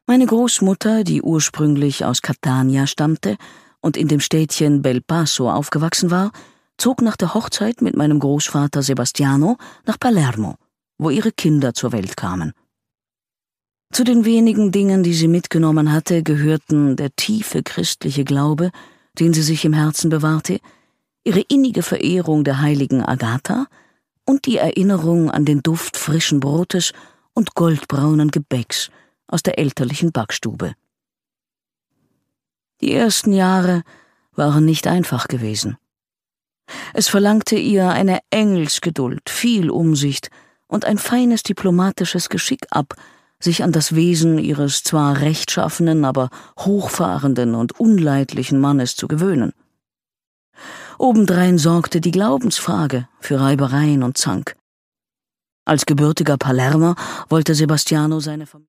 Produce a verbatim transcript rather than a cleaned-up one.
Meine Großmutter, die ursprünglich aus Catania stammte und in dem Städtchen Belpasso aufgewachsen war, zog nach der Hochzeit mit meinem Großvater Sebastiano nach Palermo, wo ihre Kinder zur Welt kamen. Zu den wenigen Dingen, die sie mitgenommen hatte, gehörten der tiefe christliche Glaube, den sie sich im Herzen bewahrte, ihre innige Verehrung der heiligen Agatha und die Erinnerung an den Duft frischen Brotes und goldbraunen Gebäcks aus der elterlichen Backstube. Die ersten Jahre waren nicht einfach gewesen. Es verlangte ihr eine Engelsgeduld, viel Umsicht und ein feines diplomatisches Geschick ab, sich an das Wesen ihres zwar rechtschaffenen, aber hochfahrenden und unleidlichen Mannes zu gewöhnen. Obendrein sorgte die Glaubensfrage für Reibereien und Zank. Als gebürtiger Palermer wollte Sebastiano seine Familie